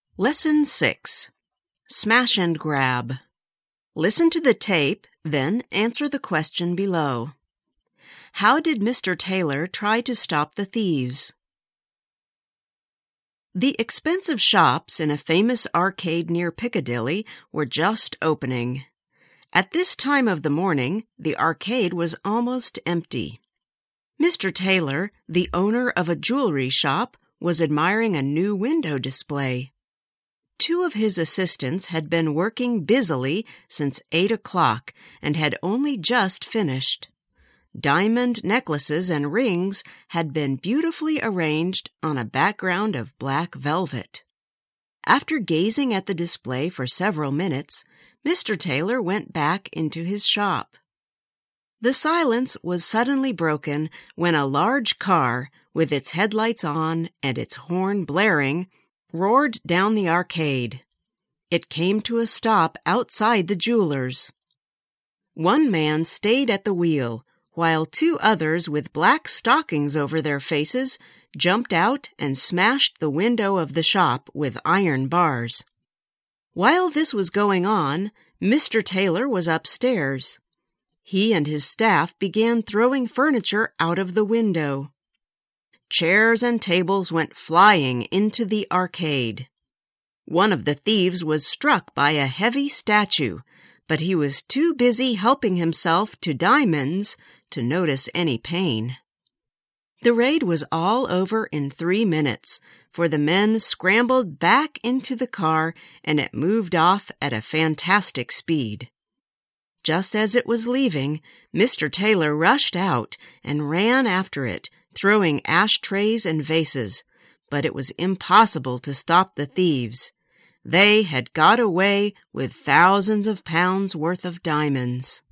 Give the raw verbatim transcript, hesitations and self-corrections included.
Lesson six. Smash and Grab. Listen to the tape, then answer the question below. How did Mister Taylor try to stop the thieves? The expensive shops in a famous arcade near Piccadilly were just opening. At this time of the morning, the arcade was almost empty. Mister Taylor, the owner of a jewelry shop, was admiring a new window display. Two of his assistants had been working busily since eight o'clock and had only just finished. Diamond necklaces and rings had been beautifully arranged on a background of black velvet. After gazing at the display for several minutes, Mister Taylor went back into his shop. The silence was suddenly broken when a large car, with its headlights on and its horn blaring, roared down the arcade. It came to a stop outside the jeweler's. One man stayed at the wheel, while two others with black stockings over their faces jumped out and smashed the window of the shop with iron bars. While this was going on, Mister Taylor was upstairs. He and his staff began throwing furniture out of the window. Chairs and tables went flying into the arcade. One of the thieves was struck by a heavy statue, but he was too busy helping himself to diamonds to notice any pain. The raid was all over in three minutes, for the men scrambled back into the car and it moved off at a fantastic speed. Just as it was leaving, Mister Taylor rushed out and ran after it, throwing ashtrays and vases, but it was impossible to stop the thieves. They had got away with thousands of pounds worth of diamonds.